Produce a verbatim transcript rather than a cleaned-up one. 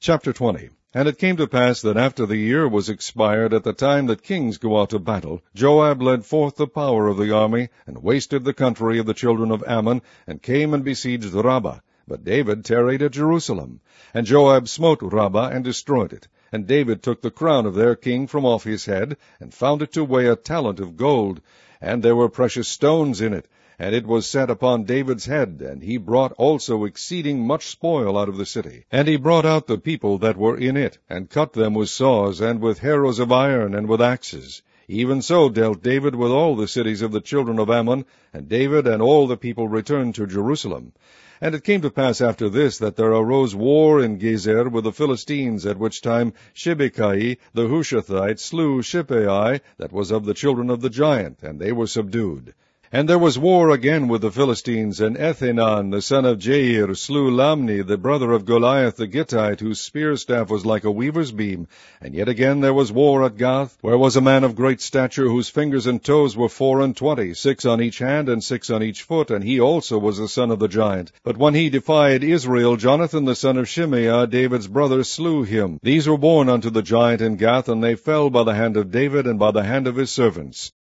Chapter twenty. And it came to pass that after the year was expired, at the time that kings go out to battle, Joab led forth the power of the army, and wasted the country of the children of Ammon, and came and besieged Rabbah. But David tarried at Jerusalem. And Joab smote Rabbah, and destroyed it. And David took the crown of their king from off his head, and found it to weigh a talent of gold. And there were precious stones in it, and it was set upon David's head, and he brought also exceeding much spoil out of the city. And he brought out the people that were in it, and cut them with saws, and with harrows of iron, and with axes. Even so dealt David with all the cities of the children of Ammon, and David and all the people returned to Jerusalem. And it came to pass after this, that there arose war in Gezer with the Philistines, at which time Shibbekai the Hushathite slew Shippai, that was of the children of the giant, and they were subdued. And there was war again with the Philistines, and Ethanan the son of Jair slew Lamni the brother of Goliath the Gittite, whose spear staff was like a weaver's beam. And yet again there was war at Gath, where was a man of great stature, whose fingers and toes were four and twenty, six on each hand and six on each foot, and he also was the son of the giant. But when he defied Israel, Jonathan the son of Shimeah, David's brother, slew him. These were born unto the giant in Gath, and they fell by the hand of David and by the hand of his servants.